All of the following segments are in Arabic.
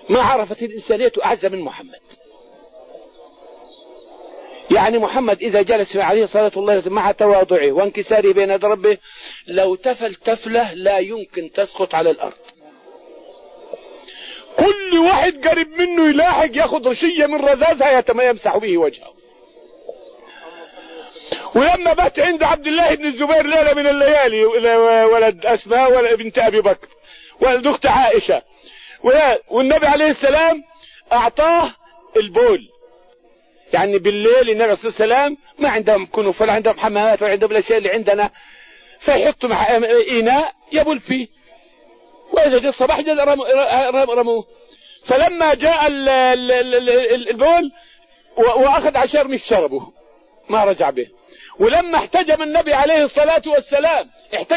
ما عرفت الإنسانية أعز من محمد. يعني محمد إذا جلس عليه صلاة الله مع تواضعه وانكساره بين يدي ربه لو تفل تفلة لا يمكن تسقط على الأرض. كل واحد قريب منه يلاحق ياخذ رشية من رذاذها يمسح به وجهه. ولما بات عند عبد الله بن الزبير ليلة من الليالي ولد أسماء ولا بنت أبي بكر ولد أخت عائشة، والنبي عليه السلام أعطاه البول. يعني بالليل النبي عليه الصلاة والسلام ما عندهم كنوف ولا عندهم حمامات ولا عندهم الأشياء اللي عندنا، فيحطوا مع إناء يبول فيه، وإذا جاء الصباح رموه. فلما جاء البول وأخذ عشر مش شربه ما رجع به. ولما احتجم النبي عليه الصلاة والسلام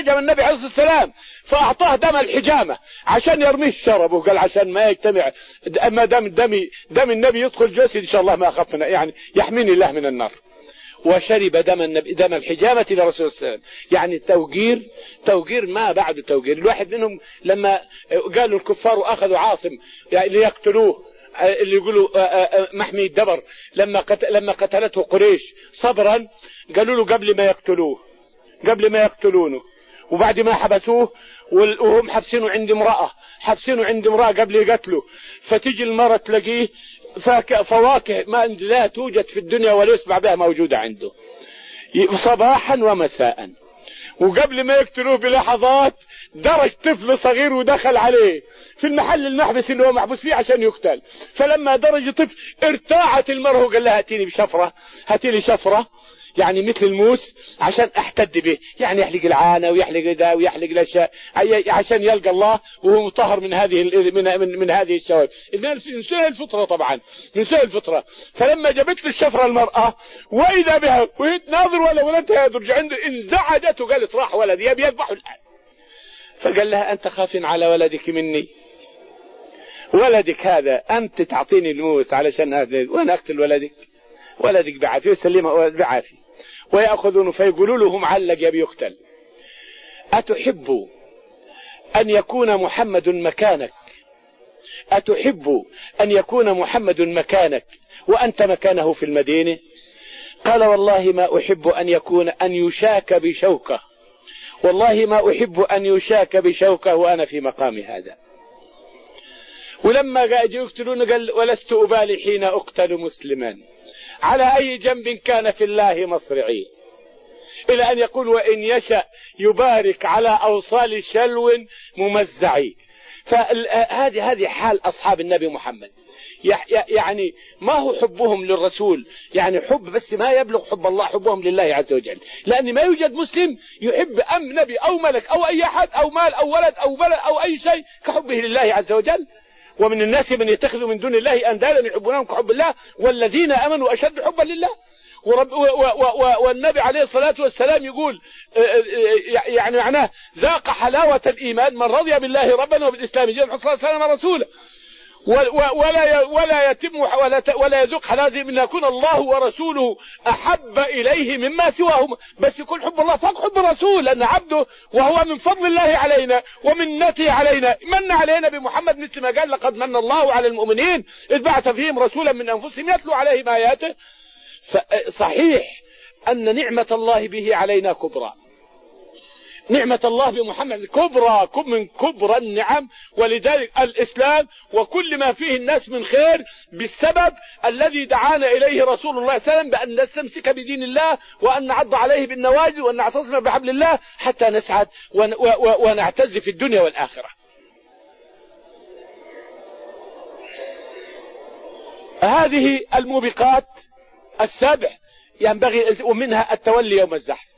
فأعطاه دم الحجامة عشان يرميه شربه، قال عشان ما يجتمع ما دم النبي يدخل جسدي إن شاء الله ما أخاف يعني يحميني الله من النار. وشرب دم الحجامة لرسول الله صلى الله عليه وسلم. يعني توقير ما بعد توقير. الواحد منهم لما قالوا الكفار وأخذوا عاصم يعني ليقتلوه، اللي يقولوا محمي الدبر، لما قتلته قريش صبرا قالوا له قبل ما يقتلونه وبعد ما حبسوه وهم حبسينه عند امرأة قبل يقتله، فتيجي المرأة تلاقيه فواكه ما لا توجد في الدنيا ولا يسمع بها موجودة عنده صباحا ومساء. وقبل ما يقتلوه بلحظات درج طفل صغير ودخل عليه في المحل المحبس اللي هو محبوس فيه عشان يقتل. فلما درج طفل ارتاعت المرأة وقال لها هاتي لي شفرة يعني مثل الموس عشان احتد به، يعني يحلق العانة ويحلق ده ويحلق الاشياء عشان يلقى الله وهو مطهر من هذه الشوائب. من سوء الفطرة طبعا، من سوء الفطرة. فلما جابت له الشفرة المرأة واذا بها وهي تناظر ولا ولدها يدرج عنده انزعجت وقالت راح ولدي يبي يذبحه الان. فقال لها انت خاف على ولدك مني؟ ولدك هذا انت تعطيني الموس علشان هذا وانا اقتل ولدك بعافية وسلمه بعافية. ويأخذون فيقولوا له معلق يبي يقتل. أتحب أن يكون محمد مكانك وأنت مكانه في المدينة؟ قال والله ما أحب أن يشاك بشوكة، والله ما أحب أن يشاك بشوكة وأنا في مقام هذا. ولما جاءوا يقتلون قال ولست أبالي حين أقتل مسلما على أي جنب كان في الله مصرعي، إلى أن يقول وإن يشأ يبارك على أوصال شلو ممزعي. فهذه حال أصحاب النبي محمد. يعني ما هو حبهم للرسول يعني حب بس ما يبلغ حب الله، حبهم لله عز وجل. لأن ما يوجد مسلم يحب نبي أو ملك أو أي أحد أو مال أو ولد أو بلد أو أي شيء كحبه لله عز وجل. ومن الناس من يتخذ من دون الله أندادا يحبونهم كحب الله والذين آمنوا أشد حبا لله. والنبي عليه الصلاة والسلام يقول يعني معناه ذاق حلاوة الإيمان من رضي بالله ربا وبالإسلام دينا صلى الله عليه وسلم رسولا. ولا يذوق حلاوة من يكون الله ورسوله أحب إليه مما سواهما. بس يكون حب الله فوق حب الرسول، لأن عبده وهو من فضل الله علينا ومنته علينا من علينا بمحمد، مثل ما قال لقد من الله على المؤمنين إذ بعث فيهم رسولا من أنفسهم يتلو عليهم آياته. صحيح أن نعمة الله به علينا كبرى، نعمة الله بمحمد كبرى من كبرى النعم. ولذلك الإسلام وكل ما فيه الناس من خير بالسبب الذي دعانا إليه رسول الله صلى الله عليه وسلم، بأن نستمسك بدين الله وأن نعض عليه بالنواجذ وأن نعتصم بحبل الله حتى نسعد ونعتز في الدنيا والآخرة. هذه الموبقات السبع ينبغي ومنها التولي يوم الزحف.